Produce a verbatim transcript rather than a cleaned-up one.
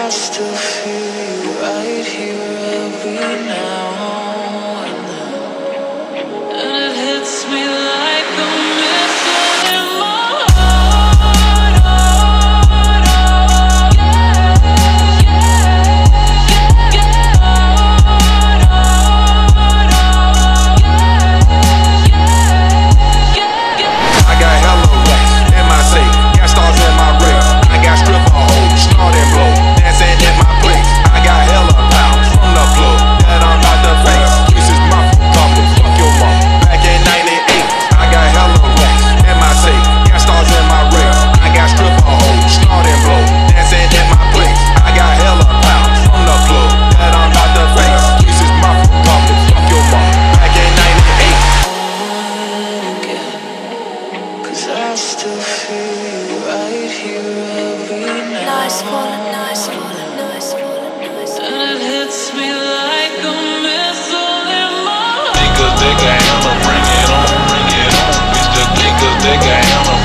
I still feel you right here every now and then, and it hits me like a missile in my heart. Oh, yeah, yeah, yeah, heart, oh, yeah, yeah, yeah. I got hella racks in my safe, got stars in my race. I got stripper hoes, snort and blow, dancing in my place. I got hella pounds from the plug that I'm about to face. This is my couple, fuck your mom. Back in ninety-eight, I got hella racks in my safe, got stars in my race. I got stripper hoes, snort and blow, dancing in my place. I got hella pounds from the plug that I'm about to face. This is my couple, fuck your mom. Back in ninety-eight. Cause I still feel you right here every now. Nice falling, nice falling, nice falling, nice falling. And it hits me like a missile in my heart. Niggas, they got hammer, bring it on, bring it on. Bitch, the niggas, they got hammer.